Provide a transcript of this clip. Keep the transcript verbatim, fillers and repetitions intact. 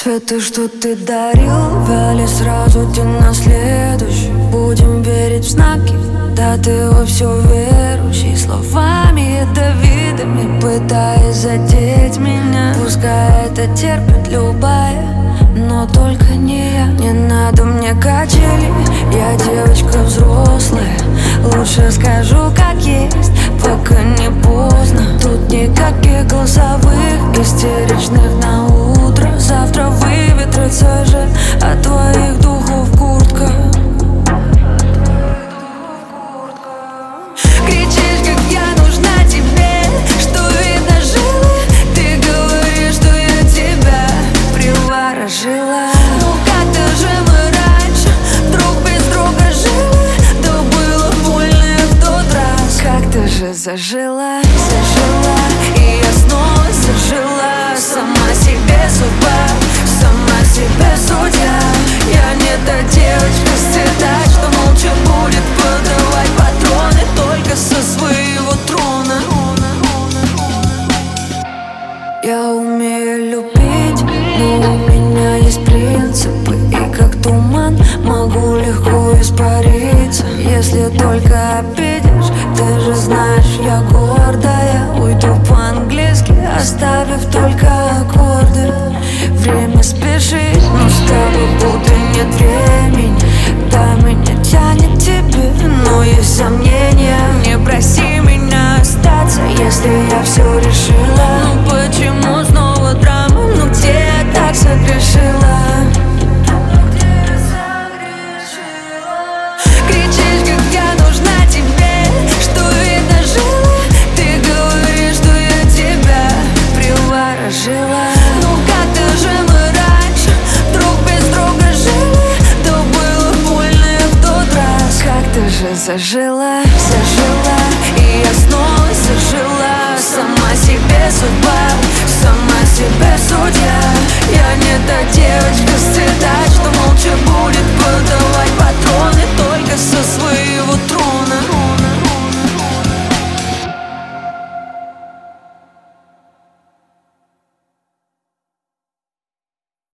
Цветы, что ты дарил, вяли сразу день на следующий. Будем верить в знаки, да ты во все верующий. Словами ядовитыми пытаясь задеть меня. Пускай это терпит любая, но только не я. Не надо мне качели, я девочка взрослая. Лучше скажу как есть, пока не поздно. Тут никаких голосовых, истеричных на утро. Завтра выветрится же от твоих духов куртка. Кричишь, как я нужна тебе, что видно жилы. Ты говоришь, что я тебя приворожила. Ну как-то же мы раньше друг без друга жили. Да было больно в тот раз. Как-то же зажила, зажила, и я снова зажила. Сама себе судьба, сама себе судья. Я не та девочка с цветами, что молча будет подавать патроны только со своего трона. Я умею любить, но у меня есть принципы. И как туман могу легко испариться. Если только обидишь, ты же знаешь, я гордая. Уйду по-английски, оставив только аккорды. Время спешит, но с тобой будто нет времени. Да, меня тянет тебе, но есть сомнения. Не проси меня остаться, если я все решила. Ну почему снова драма, ну где я так согрешила? Кричишь, как я нужна тебе, что видно жилы. Ты говоришь, что я тебя приворожила. Ну как-то же мы раньше друг без друга жили. Да было больно в тот раз. Как-то же зажила, зажила, и я снова зажила. Сама себе судьба, сама себе судья. Я не та девочка